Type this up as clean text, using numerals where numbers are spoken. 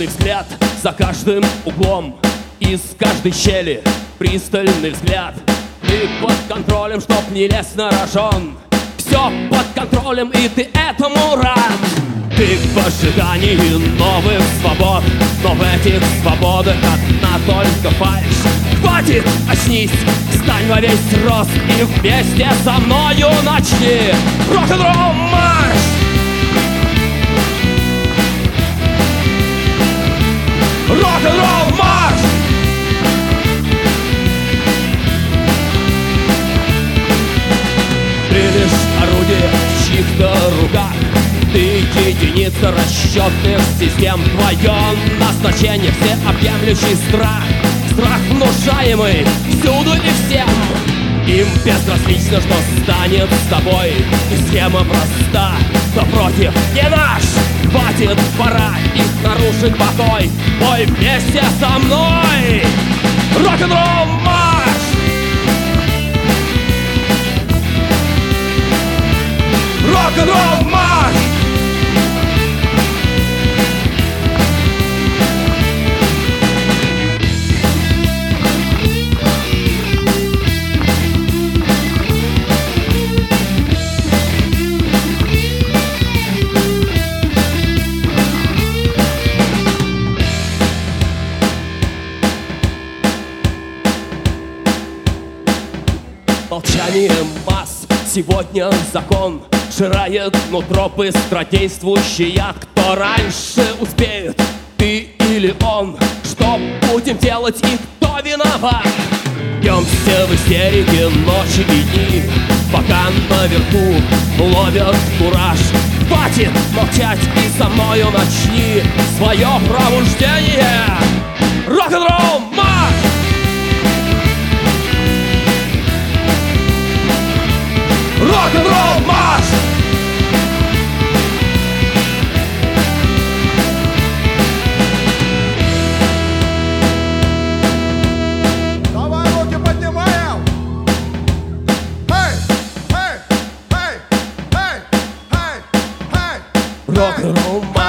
Пристальный взгляд за каждым углом, из каждой щели пристальный взгляд. Ты под контролем, чтоб не лез на рожон. Все под контролем, и ты этому рад. Ты в ожидании новых свобод, но в этих свободах одна только фальшь. Хватит, очнись, встань во весь рост и вместе со мною начни рок-н-ролл марш! Рок-н-ролл марш! Ты лишь орудие в чьих-то руках. Ты единица расчетных систем. Твое назначение — всеобъемлющий страх. Страх, внушаемый всюду и всем. Им безразлично, что станет с тобой. И схема проста, но против не наш. Хватит, пора их нарушить покой. Пой вместе со мной рок-н-ролл марш! Рок-н-ролл марш! Молчание масс сегодня закон. Жирает нутро быстродействующий яд. Кто раньше успеет, ты или он? Что будем делать и кто виноват? Бьемся в истерике ночи и дни, пока наверху ловят кураж. Хватит молчать и со мною начни свое пробуждение. Рок-н-ролл марш! Рок-н-ролл марш! Давай руки поднимаем! Эй! Эй! Эй! Эй! Эй! Эй! Рок-н-ролл марш!